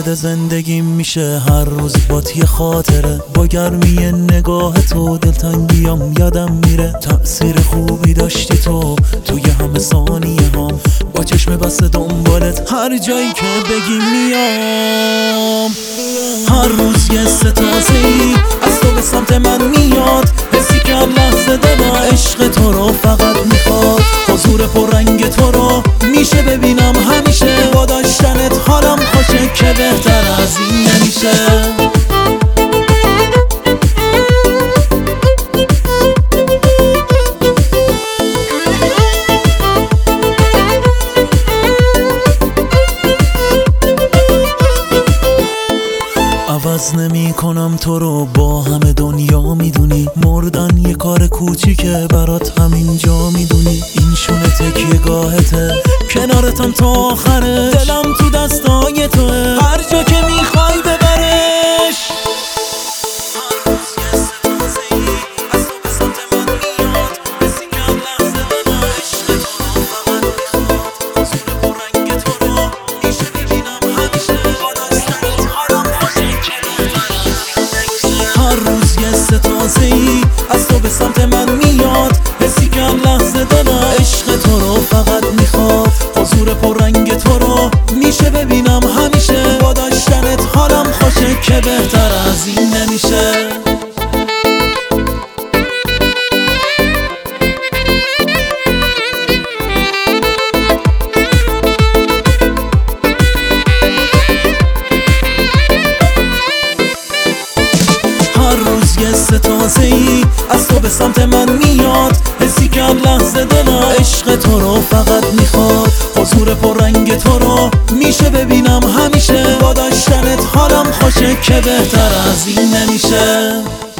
وارد زندگیم میشه هر روز بات یه خاطره، با گرمی نگاه تو دلتنگیام یادم میره. تأثیر خوبی داشتی تو توی همه ثانیه هام، با چشم بسته دنبالت هر جایی که بگی میام. هر روز یه ستازه‌ای از تو به سمت من میاد، حسی که هر لحظه دلم عشق تو رو فقط میخواد. حضور پررنگ تو رو میشه ببینم همیشه، با داشتنت حالم خوشه که بهتر از این نمیشه. عوض نمی کنم تو رو، با همه دنیا میدونی. مردن یه کار کوچیکه برات همینجا میدونی. این شونه تکیه گاهته، کنارتم تا آخرش. دلم تو دستای توه، هر جا که میخوای ببرش. هر روز یه ستازه‌ای از تو به سمت من میاد، حسی که هر لحظه دلم عشق تو رو فقط میخواد. حضور پررنگ تو رو میشه ببینم همیشه، با داشتنت حالم خوشه که بهتر از این نمیشه. هر روز یه ستازه‌ای از تو به سمت من میاد، حسی که هر لحظه دلم عشق تو رو فقط میخواد. حضور پررنگ تو رو میشه ببینم همیشه، با داشتنت حالم خوشه که بهتر از این نمیشه. هر روز یه ستازه‌ای از تو به سمت من میاد، حسی که هر لحظه دلم عشق تو رو فقط میخواد. حضور پررنگ تو رو میشه ببینم همیشه، با داشتنت حالم خوشه که بهتر از این نمیشه.